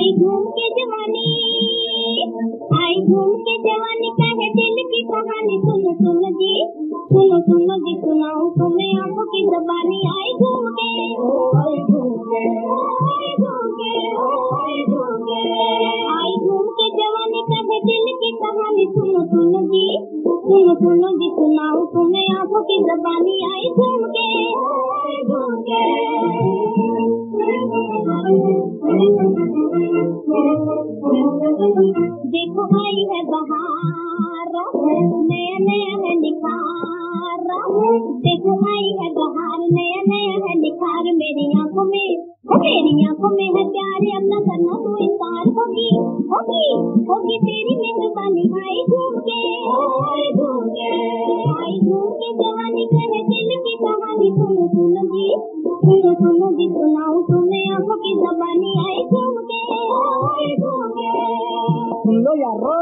आई घूम के जवानी, आई घूम के जवानी का है दिल की कहानी। सुनो सुनो जी, सुनो सुनो जी, सुनाऊं तुम्हें आंखों की ज़बानी। आई घूम के, आई घूम के, आई घूम के, आई घूम के, आई घूम के जवानी का है दिल की कहानी। सुनो सुनो जी, सुनो सुनो जी, सुनाऊं तुम्हें आंखों की ज़बानी। आई घूम के, आई घूम के। देखो आई है बहार, नया नया है निखार। देखो आई है बहार, नया नया है निखार। मेरी आंखों में, मेरी आंखों में है प्यार। अब न करना तू इंकार, होगी होगी होगी तेरी मेहरबानी। आई घूम के, आई घूम के, आई घूम के जवानी का है दिल की कहानी। सुनो सुनो जी, सुनो सुनो जी, सुनाऊं तुम्हें आंखों की ज़बानी। आई घूम के, आई घूम के। सुन लो यारो,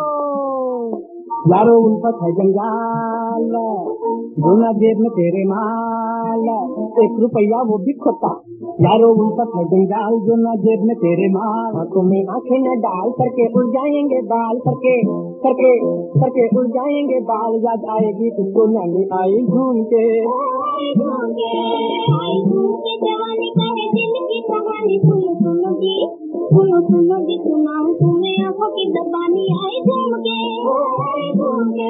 यारो उल्फत है जंजाल, दोना जेब में तेरे माल, 1 रुपया वो भी खोता। यारो उल्फत है जंजाल, जो ना जेब में तेरे माल। आंखों में आंखें न डाल, करके उड़ जाएंगे बाल, करके करके करके उड़ जाएंगे बाल। याद आएगी तुझको नानी आई घूम के, आई घूम के, आई घूम के जवानी का है दिल की कहानी। सुनो सुनो जी, सुनो सुनो जी, सुनाऊं तुम्हें आंखों की ज़बानी। आई घूम के, आई घूम के।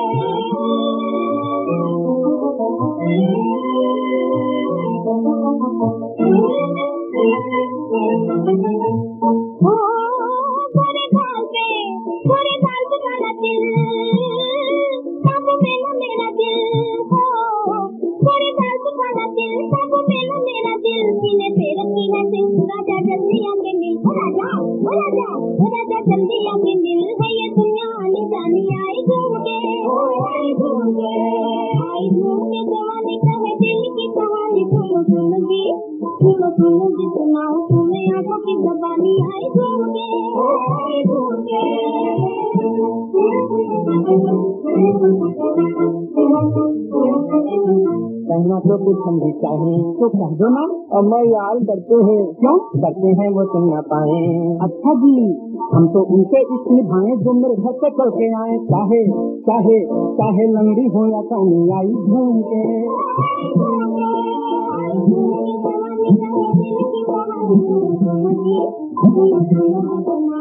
ओ गोरे गाल पे काला तिल, काबू में न मेरा दिल। हो गोरे गाल पे काला तिल, काबू में न मेरा दिल। सीने पे रखी है दिल, राजा जल्दी आके मिल। ओ राजा, ओ राजा, ओ राजा जल्दी आके मिल। है ये दुनिया आनी जानी। आई घूम के, आई घूम के, आई घूम के जवानी का है दिल की कहानी। सुनो सुनो जी, सुनो सुनो जी, सुनाऊं तुम्हें आंखों की ज़बानी। आई घूम के, आई घूम के। कहना तो कुछ समझी चाहे तो कह दो ना। अम्मा यार डरते हैं, क्यों डरते हैं वो सुन न पाए। अच्छा जी, हम तो उनसे इस निभाए जो मेरे घर से चल के आए। चाहे चाहे चाहे लंगड़ी हो या कानी। आई घूम के, जवानी का है दिल की कहानी। सुनो सुनो जी, सुनो सुनो जी,